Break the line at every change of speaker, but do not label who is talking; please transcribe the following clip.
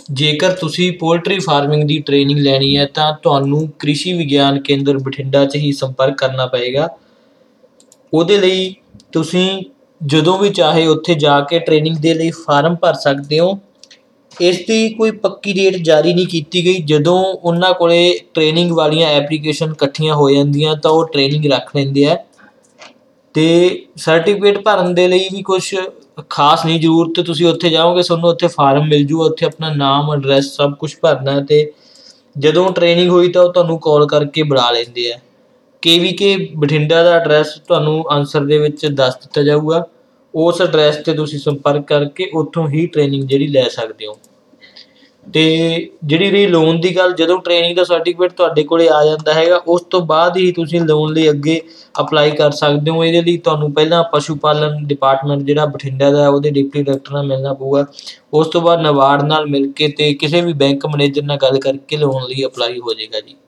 ਜੇਕਰ ਤੁਸੀਂ poultry farming ਦੀ training ਲੈਣੀ ਹੈ ਤਾਂ ਤੁਹਾਨੂੰ ਕ੍ਰਿਸ਼ੀ ਵਿਗਿਆਨ ਕੇਂਦਰ ਬਠਿੰਡਾ 'ਚ ਹੀ ਸੰਪਰਕ ਕਰਨਾ ਪਏਗਾ। ਉਹਦੇ ਲਈ ਤੁਸੀਂ ਜਦੋਂ ਵੀ ਚਾਹੇ ਉੱਥੇ ਜਾ ਕੇ ਟ੍ਰੇਨਿੰਗ ਦੇ ਲਈ ਫਾਰਮ ਭਰ ਸਕਦੇ ਹੋ। ਇਸ ਦੀ ਕੋਈ ਪੱਕੀ ਡੇਟ ਜਾਰੀ ਨਹੀਂ ਕੀਤੀ ਗਈ। ਜਦੋਂ ਉਹਨਾਂ ਕੋਲ ਟ੍ਰੇਨਿੰਗ ਵਾਲੀਆਂ ਐਪਲੀਕੇਸ਼ਨ ਇਕੱਠੀਆਂ ਹੋ ਜਾਂਦੀਆਂ ਤਾਂ ਉਹ ਟ੍ਰੇਨਿੰਗ ਰੱਖ ਲੈਂਦੇ ਆ। ਅਤੇ ਸਰਟੀਫਿਕੇਟ ਭਰਨ ਦੇ ਲਈ ਵੀ ਕੁਛ ਖਾਸ ਨਹੀਂ ਜ਼ਰੂਰਤ, ਤੁਸੀਂ ਉੱਥੇ ਜਾਓਗੇ ਤੁਹਾਨੂੰ ਉੱਥੇ ਫਾਰਮ ਮਿਲ ਜੂਗਾ, ਉੱਥੇ ਆਪਣਾ ਨਾਮ ਐਡਰੈਸ ਸਭ ਕੁਛ ਭਰਨਾ ਅਤੇ ਜਦੋਂ ਟ੍ਰੇਨਿੰਗ ਹੋਈ ਤਾਂ ਉਹ ਤੁਹਾਨੂੰ ਕਾਲ ਕਰਕੇ ਬੁਲਾ ਲੈਂਦੇ ਆ। KVK ਬਠਿੰਡਾ ਦਾ ਐਡਰੈਸ ਤੁਹਾਨੂੰ ਆਨਸਰ ਦੇ ਵਿੱਚ ਦੱਸ ਦਿੱਤਾ ਜਾਊਗਾ। ਉਸ ਐਡਰੈਸ 'ਤੇ ਤੁਸੀਂ ਸੰਪਰਕ ਕਰਕੇ ਉੱਥੋਂ ਹੀ ਟ੍ਰੇਨਿੰਗ ਜਿਹੜੀ ਲੈ ਸਕਦੇ ਹੋ। ਅਤੇ ਜਿਹੜੀ ਰਹੀ ਲੋਨ ਦੀ ਗੱਲ, ਜਦੋਂ ਟ੍ਰੇਨਿੰਗ ਦਾ ਸਰਟੀਫਿਕੇਟ ਤੁਹਾਡੇ ਕੋਲ ਆ ਜਾਂਦਾ ਹੈਗਾ ਉਸ ਤੋਂ ਬਾਅਦ ਹੀ ਤੁਸੀਂ ਲੋਨ ਲਈ ਅੱਗੇ ਅਪਲਾਈ ਕਰ ਸਕਦੇ ਹੋ। ਇਹਦੇ ਲਈ ਤੁਹਾਨੂੰ ਪਹਿਲਾਂ ਪਸ਼ੂ ਪਾਲਣ ਡਿਪਾਰਟਮੈਂਟ ਜਿਹੜਾ ਬਠਿੰਡਾ ਦਾ ਉਹਦੇ ਡਿਪਟੀ ਡਾਇਰੈਕਟਰ ਨਾਲ ਮਿਲਣਾ ਪਊਗਾ। ਉਸ ਤੋਂ ਬਾਅਦ ਨਬਾਰਡ ਨਾਲ ਮਿਲ ਕੇ ਅਤੇ ਕਿਸੇ ਵੀ ਬੈਂਕ ਮੈਨੇਜਰ ਨਾਲ ਗੱਲ ਕਰਕੇ ਲੋਨ ਲਈ ਅਪਲਾਈ ਹੋ ਜਾਏਗਾ ਜੀ।